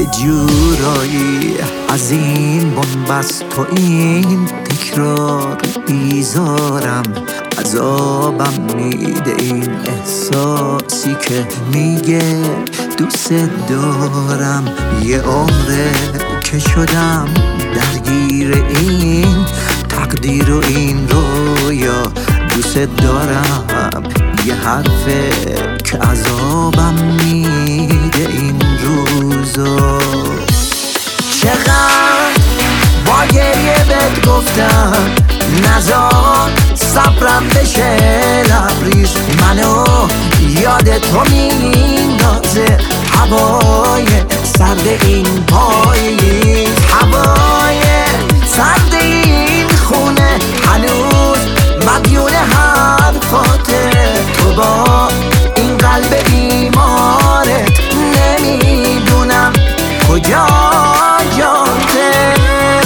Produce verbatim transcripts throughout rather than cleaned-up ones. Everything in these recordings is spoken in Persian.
یه جورایی از این بنبست و این تکرار بیزارم. عذابم میده این احساسی که میگه دوست دارم. یه عمره که شدم درگیر این تقدیر و این رویا، دوست دارم. یه حرفه که عذابم میده این روزا. چقدر با گریه بهت گفتم نزار صبرم بشه لبریز، منو یاد تو میندازه هوای سرد این پاییز. هوای سرد این خونه هنوز مدیون حرفاته. تو با این قلب بیمارت نمیدونم کجا جاته.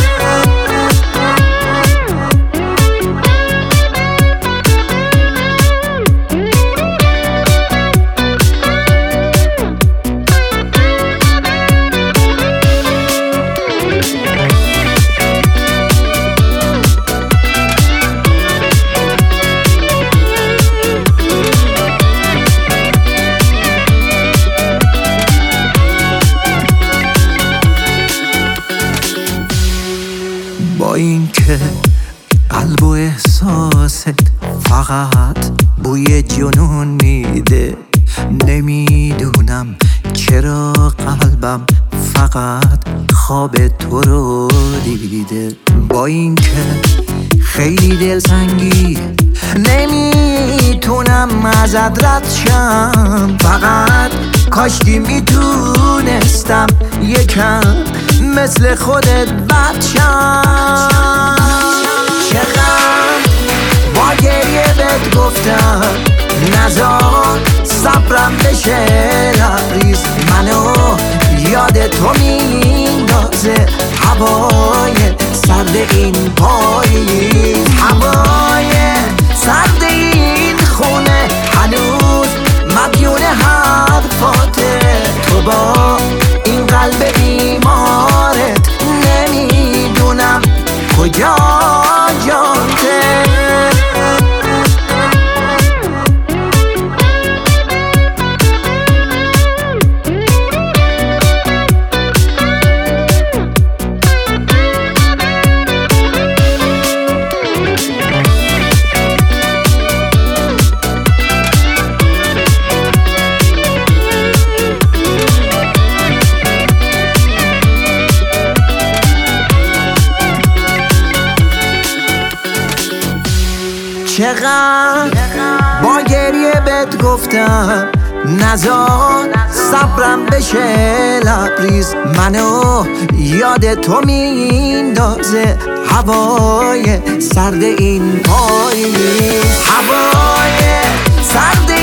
با این که قلب و احساست فقط بوی جنون میده، نمیدونم چرا قلبم فقط خواب تو رو دیده. با این که خیلی دلتنگی نمیتونم ازت رد شم، فقط کاشکی میتونستم یکم مثل خودت بد شم. چقدر با گریه بهت گفتم نزار صبرم بشه لبریز، منو یاد تو میندازه هوای سرد این پاییز. هوای سرد این خونه هنوز مدیون حرفاته. تو با این قلب بیمارت نمیدونم کجا جاته. چقدر با گریه بهت گفتم نزار صبرم بشه لبریز، منو یاد تو میندازه هوای سرد این پاییز. هوای سرد